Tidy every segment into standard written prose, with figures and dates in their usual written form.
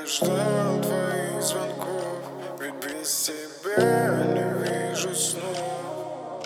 ждал твоих звонков, ведь без тебя не вижу снов.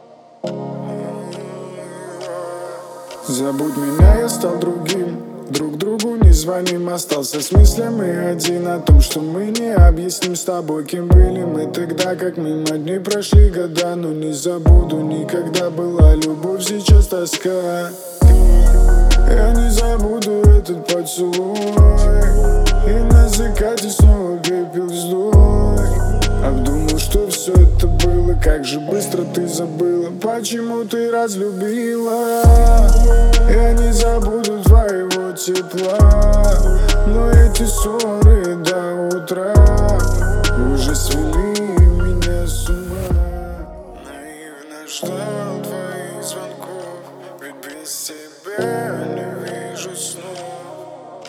Забудь меня, я стал другим. Друг другу не звоним, остался с мыслями один о том, что мы не объясним с тобой, кем были мы тогда, как мимо дней прошли года. Но не забуду никогда, была любовь, сейчас тоска. Я не забуду этот поцелуй, и на закате снова пепел вздох. Обдумал, что все это было, как же быстро ты забыла, почему ты разлюбила. Я не забуду твоего тепла, но эти ссоры до утра уже свели меня с ума. Наивно ждал твоих звонков, ведь без тебя не вижу снов.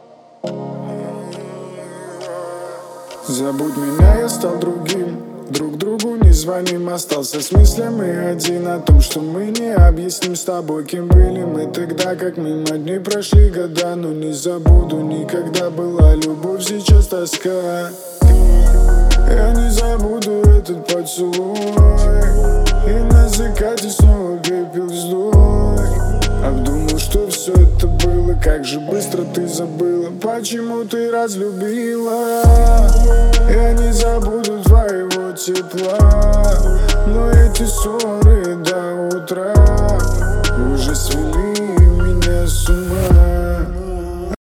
Забудь меня, я стал другим. Друг другу не звоним, остался с мыслями один о том, что мы не объясним с тобой, кем были мы тогда, как мимо дней прошли года. Но не забуду никогда, была любовь, сейчас тоска. Я не забуду этот поцелуй, и на закате снова пепел вздох. Обдумал, что все это было, как же быстро ты забыла, почему ты разлюбила. Я не забуду твоего тепла, но эти ссоры